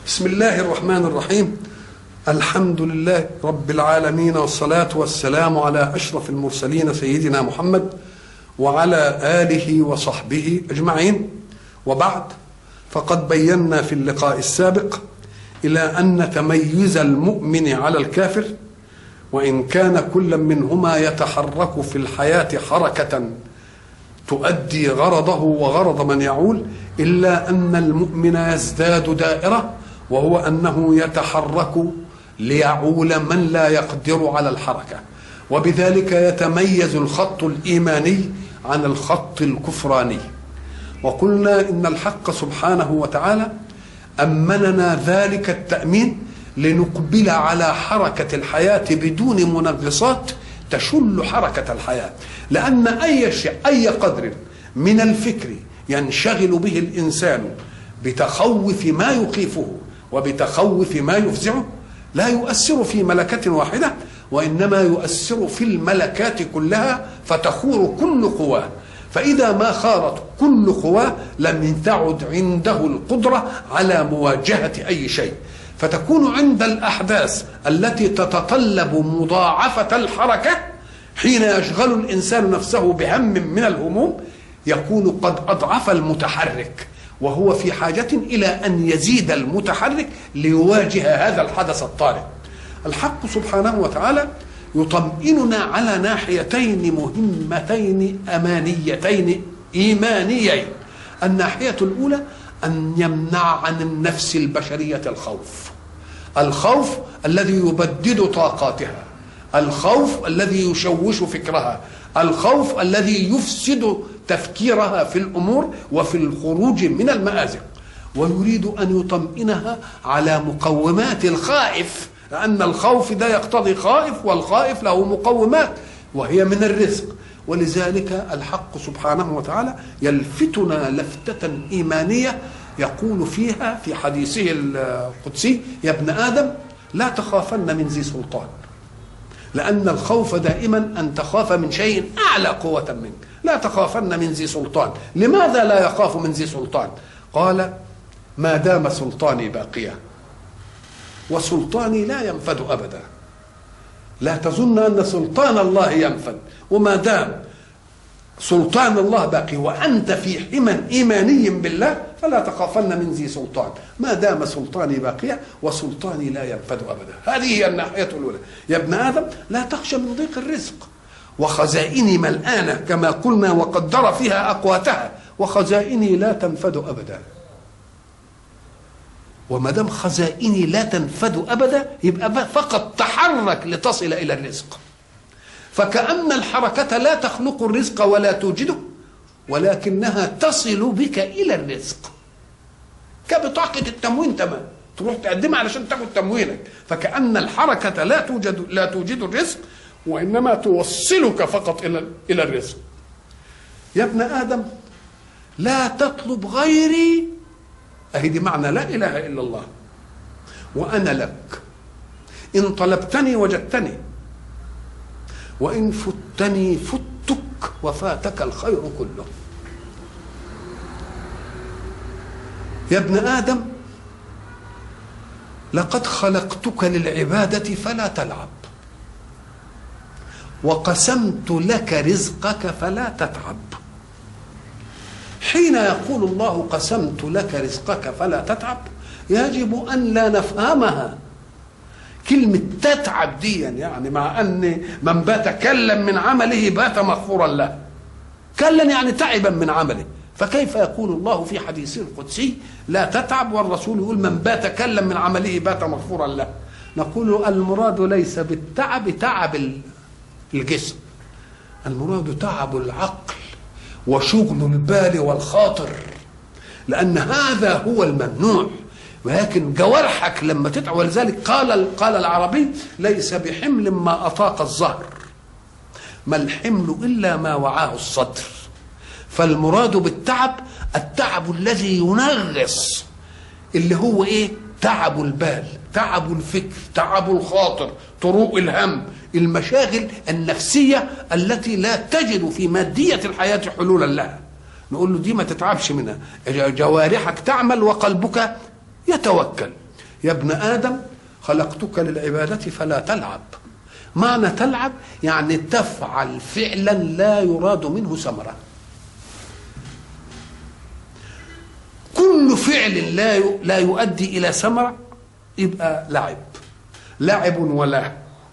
بسم الله الرحمن الرحيم. الحمد لله رب العالمين، والصلاة والسلام على أشرف المرسلين سيدنا محمد وعلى آله وصحبه أجمعين، وبعد، فقد بينا في اللقاء السابق إلى أن تميز المؤمن على الكافر، وإن كان كل منهما يتحرك في الحياة حركة تؤدي غرضه وغرض من يعول، إلا أن المؤمن يزداد دائرة، وهو أنه يتحرك ليعول من لا يقدر على الحركة، وبذلك يتميز الخط الإيماني عن الخط الكفراني. وقلنا إن الحق سبحانه وتعالى أمننا ذلك التأمين لنقبل على حركة الحياة بدون منغصات تشل حركة الحياة، لأن أي قدر من الفكر ينشغل به الإنسان بتخوف ما يخيفه وبتخوف ما يفزعه لا يؤثر في ملكة واحدة، وإنما يؤثر في الملكات كلها فتخور كل قواه. فإذا ما خارت كل قواه لم تعد عنده القدرة على مواجهة أي شيء، فتكون عند الأحداث التي تتطلب مضاعفة الحركة حين يشغل الإنسان نفسه بهم من الهموم يكون قد أضعف المتحرك، وهو في حاجة إلى أن يزيد المتحرك ليواجه هذا الحدث الطارئ. الحق سبحانه وتعالى يطمئننا على ناحيتين مهمتين أمانيتين إيمانيين. الناحية الأولى أن يمنع عن النفس البشرية الخوف الذي يبدد طاقاتها، الخوف الذي يشوش فكرها، الخوف الذي يفسد تفكيرها في الأمور وفي الخروج من المآزق. ويريد أن يطمئنها على مقومات الخائف، لأن الخوف ده يقتضي خائف، والخائف له مقومات وهي من الرزق. ولذلك الحق سبحانه وتعالى يلفتنا لفتة إيمانية يقول فيها في حديثه القدسي: يا ابن آدم لا تخافن من ذي سلطان. لأن الخوف دائما أن تخاف من شيء أعلى قوة منك. لا تخافن من ذي سلطان. لماذا لا يخاف من ذي سلطان؟ قال: ما دام سلطاني باقيا، وسلطاني لا ينفد أبدا. لا تظن أن سلطان الله ينفد، وما دام سلطان الله باقي وأنت في حمى إيماني بالله فلا تخافن من ذي سلطان. ما دام سلطاني باقيا وسلطاني لا ينفد أبدا. هذه هي الناحية الأولى. يا ابن آدم لا تخشى من ضيق الرزق، وخزائني ملآنة كما قلنا وقدر فيها أقواتها، وخزائني لا تنفد أبدا. وما دام خزائني لا تنفد أبدا يبقى فقط تحرك لتصل إلى الرزق. فكأن الحركة لا تخلق الرزق ولا توجده، ولكنها تصل بك إلى الرزق. كبطاقة التموين تمام، تروح تقدمها علشان تاخد تموينك. فكأن الحركة لا توجد الرزق، وإنما توصلك فقط إلى الرزق. يا ابن آدم لا تطلب غيري، أهي دي معنى لا إله إلا الله، وأنا لك. إن طلبتني وجدتني، وإن فتني فتك وفاتك الخير كله. يا ابن آدم لقد خلقتك للعبادة فلا تلعب، وقسمت لك رزقك فلا تتعب. حين يقول الله قسمت لك رزقك فلا تتعب يجب أن لا نفهمها كلمة تتعب دي، يعني مع أن من بات كلا من عمله بات مغفورا له. كلا يعني تعبا من عمله، فكيف يقول الله في حديثه القدسي لا تتعب، والرسول يقول من بات كلا من عمله بات مغفورا له؟ نقول المراد ليس بالتعب تعب الجسم، المراد تعب العقل وشغل البال والخاطر، لأن هذا هو الممنوع. ولكن جوارحك لما تتعب، ولذلك قال العربي ليس بحمل ما أطاق الظهر، ما الحمل إلا ما وعاه الصدر. فالمراد بالتعب التعب الذي ينغص، اللي هو إيه؟ تعب البال، تعب الفكر، تعب الخاطر، طروق الهم، المشاغل النفسية التي لا تجد في مادية الحياة حلولا لها. نقول له دي ما تتعبش منها، جوارحك تعمل وقلبك يتوكل. يا ابن آدم خلقتك للعبادة فلا تلعب. معنى تلعب يعني تفعل فعلا لا يراد منه ثمرة. كل فعل لا يؤدي إلى ثمرة يبقى لعب ولهو.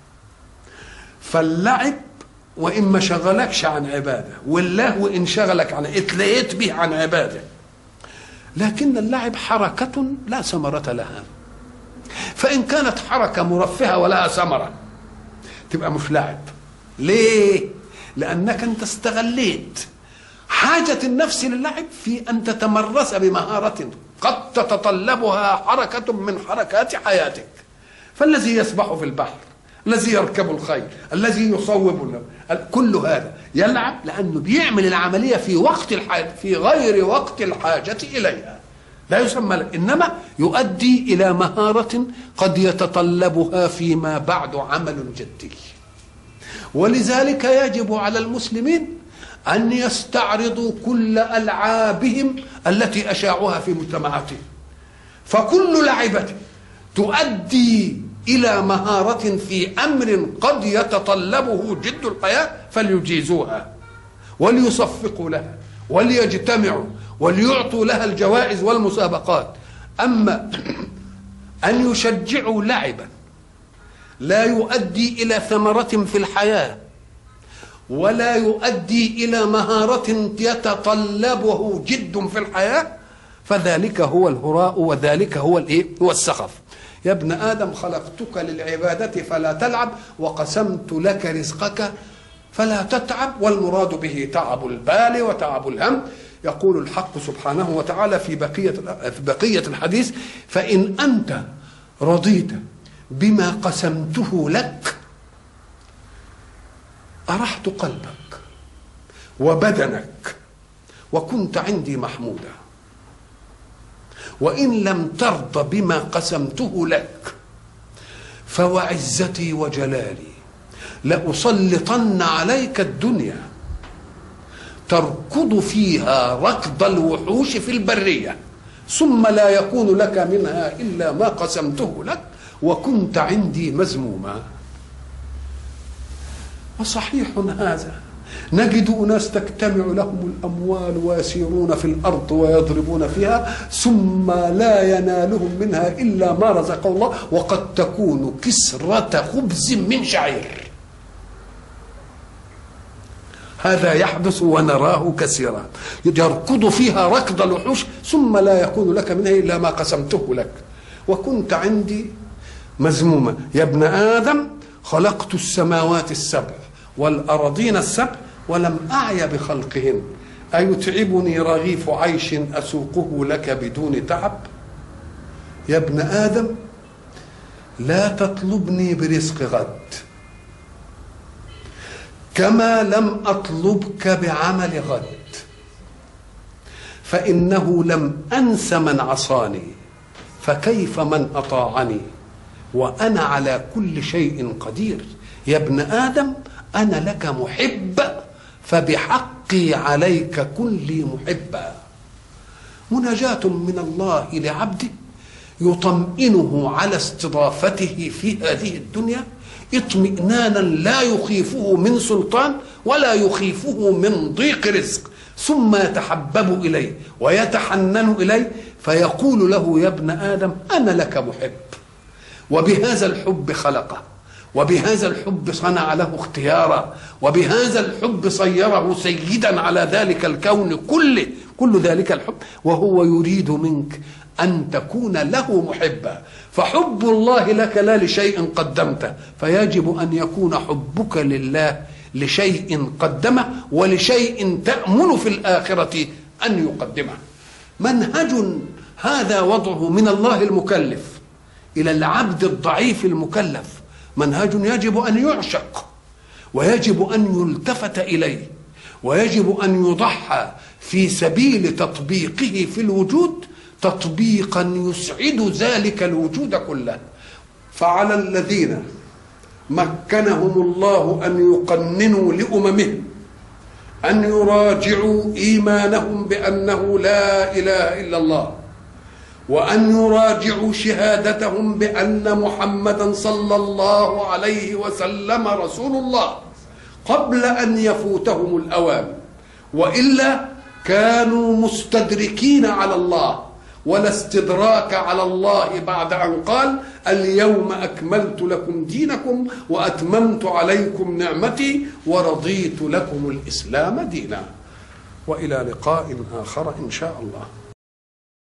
فاللعب وإن ما شغلكش عن عبادة، واللهو إن شغلك عن اتليت به عن عبادة. لكن اللعب حركة لا ثمرة لها، فإن كانت حركة مرفهة ولها ثمرة تبقى مش لعب. ليه؟ لأنك أنت استغليت حاجة النفس للعب في أن تتمرس بمهارة قد تتطلبها حركة من حركات حياتك. فالذي يسبح في البحر، الذي يركب الخيل، الذي يصوب، كل هذا يلعب لأنه بيعمل العملية في وقت الحاجة، في غير وقت الحاجة إليها، لا يسمى، إنما يؤدي إلى مهارة قد يتطلبها فيما بعد عمل جدي. ولذلك يجب على المسلمين أن يستعرضوا كل ألعابهم التي أشاعوها في مجتمعاتهم، فكل لعبة تؤدي إلى مهارة في أمر قد يتطلبه جد الحياة فليجيزوها وليصفقوا لها وليجتمعوا وليعطوا لها الجوائز والمسابقات. أما أن يشجعوا لعبا لا يؤدي إلى ثمرة في الحياة ولا يؤدي إلى مهارة يتطلبه جد في الحياة، فذلك هو الهراء وذلك هو هو السخف. يا ابن آدم خلقتك للعبادة فلا تلعب وقسمت لك رزقك فلا تتعب، والمراد به تعب البال وتعب الهم. يقول الحق سبحانه وتعالى في بقية الحديث: فإن أنت رضيت بما قسمته لك أرحت قلبك وبدنك وكنت عندي محمودا، وإن لم ترض بما قسمته لك فوعزتي وجلالي لأسلطن عليك الدنيا تركض فيها ركض الوحوش في البرية ثم لا يكون لك منها إلا ما قسمته لك وكنت عندي مذموما. وصحيح هذا، نجد أناس تجتمع لهم الأموال ويسيرون في الأرض ويضربون فيها ثم لا ينالهم منها إلا ما رزق الله، وقد تكون كسرة خبز من شعير. هذا يحدث ونراه كثيرا، يركض فيها ركض الوحوش ثم لا يكون لك منها إلا ما قسمته لك وكنت عندي مذموما. يا ابن آدم خلقت السماوات السبع والأرضين السبع ولم أعي بخلقهن أيتعبني رغيف عيش أسوقه لك بدون تعب. يا ابن آدم لا تطلبني برزق غد كما لم أطلبك بعمل غد، فإنه لم أنس من عصاني فكيف من أطاعني وأنا على كل شيء قدير. يا ابن آدم أنا لك محب فبحقي عليك كن لي محبا. مناجاة من الله لعبده يطمئنه على استضافته في هذه الدنيا اطمئنانا لا يخيفه من سلطان ولا يخيفه من ضيق رزق، ثم يتحبب إليه ويتحنن إليه فيقول له: يا ابن آدم أنا لك محب. وبهذا الحب خلقه، وبهذا الحب صنع له اختيارا، وبهذا الحب صيره سيدا على ذلك الكون كله، كل ذلك الحب، وهو يريد منك أن تكون له محبا. فحب الله لك لا لشيء قدمته، فيجب أن يكون حبك لله لشيء قدمه ولشيء تأمل في الآخرة أن يقدمه. منهج هذا وضعه من الله المكلف إلى العبد الضعيف المكلف، منهج يجب أن يعشق ويجب أن يلتفت إليه ويجب أن يضحى في سبيل تطبيقه في الوجود تطبيقا يسعد ذلك الوجود كله. فعلى الذين مكنهم الله أن يقننوا لأممهم أن يراجعوا إيمانهم بأنه لا إله إلا الله وأن يراجعوا شهادتهم بأن محمدا صلى الله عليه وسلم رسول الله قبل أن يفوتهم الأوان، وإلا كانوا مستدركين على الله، ولا استدراك على الله بعد أن قال اليوم أكملت لكم دينكم وأتممت عليكم نعمتي ورضيت لكم الإسلام دينا. وإلى لقاء آخر إن شاء الله.